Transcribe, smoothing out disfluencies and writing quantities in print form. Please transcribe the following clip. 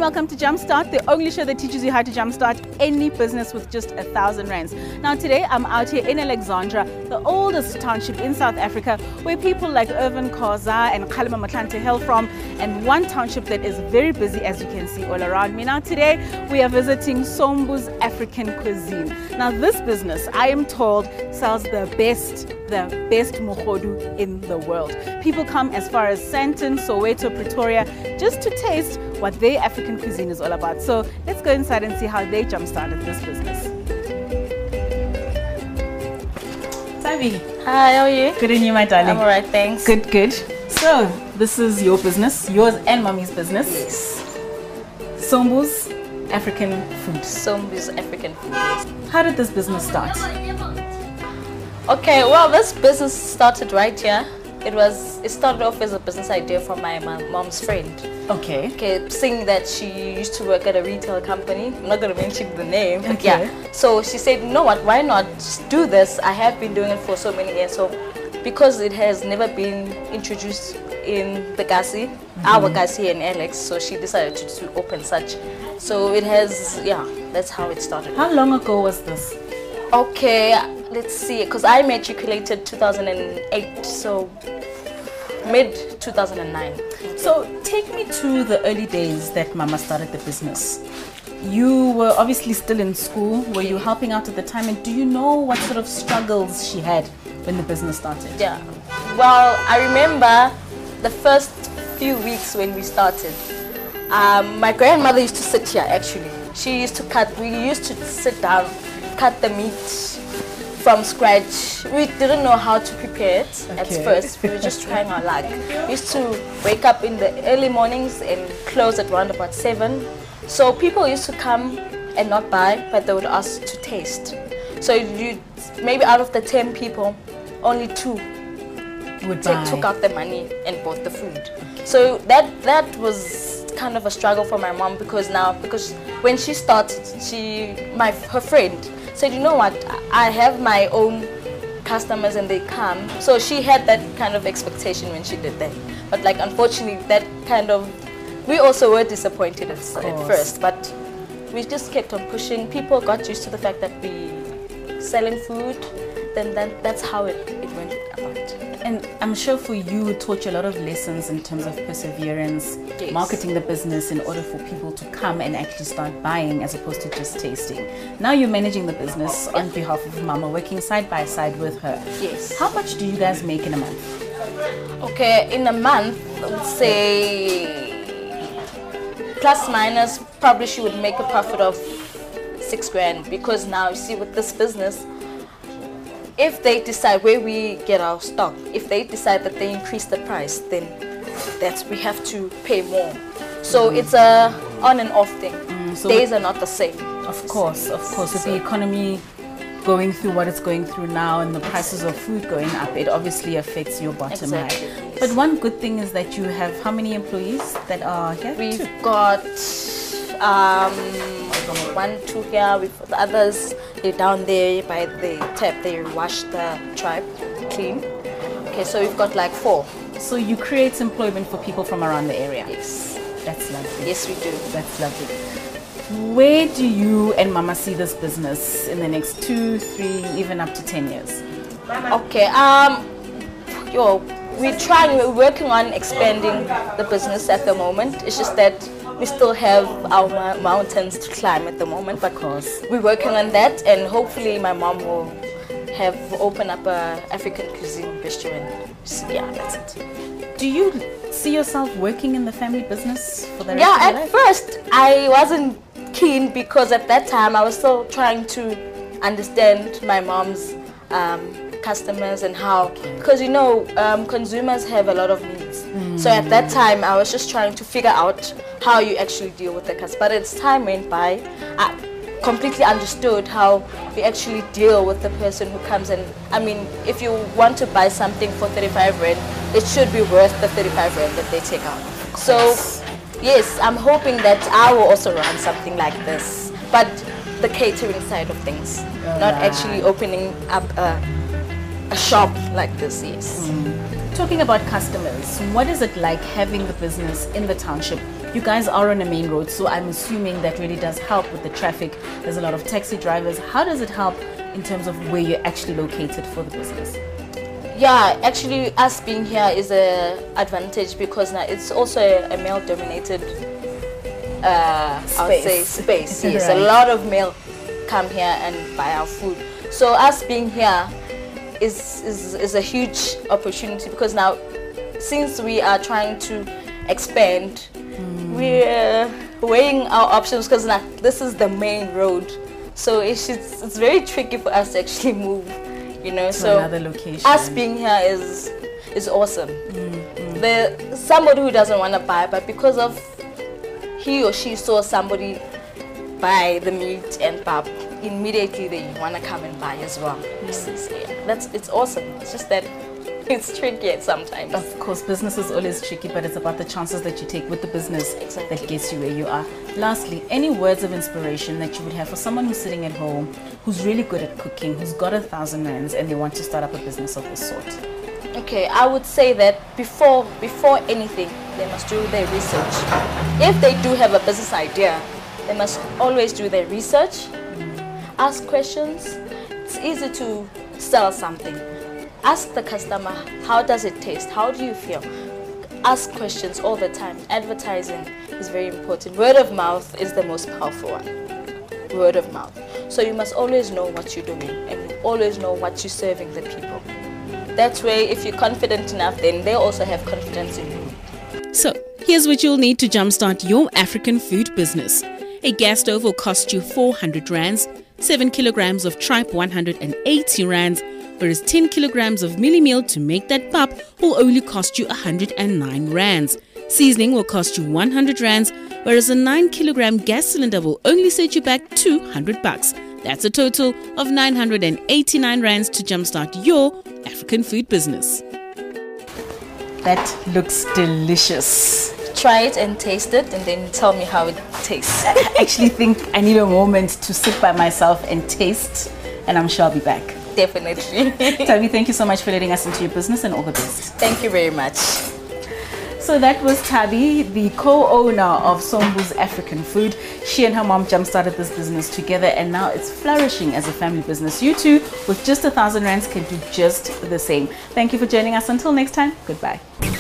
welcome to Jumpstart, the only show that teaches you how to jumpstart any business with just 1,000 rands. Now today I'm out here in Alexandra, the oldest township in South Africa, where people like Irvin Khoza and Kgalema Motlanthe hail from, and one township that is very busy, as you can see all around me. Now today we are visiting Sombu's African Cuisine. Now this business, I am told, sells the best mogodu in the world. People come as far as Sandton, Soweto, Pretoria, just to taste what their African cuisine is all about. So let's go inside and see how they jump-started this business. Sabi. Hi, how are you? Good and you, my darling? I'm alright, thanks. Good, good. So this is your business, yours and mommy's business. Yes. Sombu's African food. Sombu's African food, yes. How did this business start? Okay, well, this business started right here. It started off as a business idea from my mom's friend. Okay. Okay, seeing that she used to work at a retail company. I'm not going to mention the name, but okay. Yeah. So she said, you know what, why not just do this? I have been doing it for so many years. So because it has never been introduced in the Gasi, our Gasi and Alex, so she decided to open such. So it has, yeah, that's how it started. How long ago was this? Okay, let's see, because I matriculated 2008, so mid 2009. So take me to the early days that Mama started the business. You were obviously still in school. Were you helping out at the time? And do you know what sort of struggles she had when the business started? Yeah, well, I remember the first few weeks when we started. My grandmother used to sit here actually. She used to cut, we used to sit down, cut the meat from scratch. We didn't know how to prepare it at first. We were just trying our luck. We used to wake up in the early mornings and close at around about 7. So people used to come and not buy, but they would ask to taste. So you maybe out of the 10 people, only 2 took out the money and bought the food. So that was kind of a struggle for my mom, because when she started, her friend said, you know what, I have my own customers and they come. So she had that kind of expectation when she did that. But like unfortunately we also were disappointed at first, but we just kept on pushing. People got used to the fact that we selling food, then that's how it went about. And I'm sure for you, it taught you a lot of lessons in terms of perseverance, yes. Marketing the business in order for people to come and actually start buying as opposed to just tasting. Now you're managing the business on behalf of Mama, working side by side with her. Yes. How much do you guys make in a month? Okay, in a month, I would say plus minus, probably she would make a profit of 6 grand, because now you see with this business, if they decide where we get our stock, if they decide that they increase the price, then we have to pay more. So it's a on and off thing. So days are not the same. Of course. With the economy going through what it's going through now and the prices of food going up, it obviously affects your bottom line. Yes. But one good thing is that you have how many employees that are here? We've got 1, 2 here. With the others, they're down there by the tap. They wash the tribe clean. Okay, so we've got like 4. So you create employment for people from around the area? Yes. That's lovely. Yes, we do. That's lovely. Where do you and Mama see this business in the next 2, 3, even up to 10 years? Okay, we're working on expanding the business at the moment. It's just that we still have our mountains to climb at the moment, but of course we're working on that, and hopefully my mom will open up a African cuisine restaurant. Yeah, that's it. Do you see yourself working in the family business for the rest Yeah, of your at life? first I wasn't keen, because at that time I was still trying to understand my mom's customers and how, because you know, consumers have a lot of needs. So at that time I was just trying to figure out how you actually deal with the customers. But as time went by, I completely understood how we actually deal with the person who comes in. I mean, if you want to buy something for 35 rand, it should be worth the 35 rand that they take out. So yes, I'm hoping that I will also run something like this, but the catering side of things, not actually opening up a shop like this. Yes. Talking about customers, what is it like having the business in the township You guys are on a main road, so I'm assuming that really does help with the traffic. There's a lot of taxi drivers. How does it help in terms of where you're actually located for the business? Yeah, actually us being here is an advantage because now it's also a male-dominated space. Yes, Right. a lot of male come here and buy our food. So us being here is a huge opportunity because now since we are trying to expand, we're weighing our options because now this is the main road. So it's very tricky for us to actually move, you know. So another location. Us being here is awesome. Somebody who doesn't want to buy, but because of he or she saw somebody buy the meat and pap, immediately they want to come and buy as well. It's awesome. It's just that it's tricky sometimes. Of course, business is always tricky, but it's about the chances that you take with the business that gets you where you are. Lastly, any words of inspiration that you would have for someone who's sitting at home, who's really good at cooking, who's got 1,000 rands, and they want to start up a business of this sort? Okay, I would say that before anything, they must do their research. If they do have a business idea, they must always do their research, ask questions. It's easy to sell something. Ask the customer, how does it taste? How do you feel? Ask questions all the time. Advertising is very important. Word of mouth is the most powerful one. Word of mouth. So you must always know what you're doing and always know what you're serving the people. That way, if you're confident enough, then they also have confidence in you. So, here's what you'll need to jumpstart your African food business. A gas stove will cost you 400 rands, 7 kilograms of tripe 180 rands, whereas 10 kilograms of milli meal to make that pap will only cost you 109 rands. Seasoning will cost you 100 rands, whereas a 9 kilogram gas cylinder will only set you back 200 bucks. That's a total of 989 rands to jumpstart your African food business. That looks delicious. Try it and taste it and then tell me how it tastes. I actually think I need a moment to sit by myself and taste, and I'm sure I'll be back. Definitely. Tabi, thank you so much for letting us into your business, and all the best. Thank you very much. So that was Tabi, the co-owner of Sombu's African Food. She and her mom jump-started this business together, and now it's flourishing as a family business. You too, with just 1,000 rands, can do just the same. Thank you for joining us. Until next time, goodbye.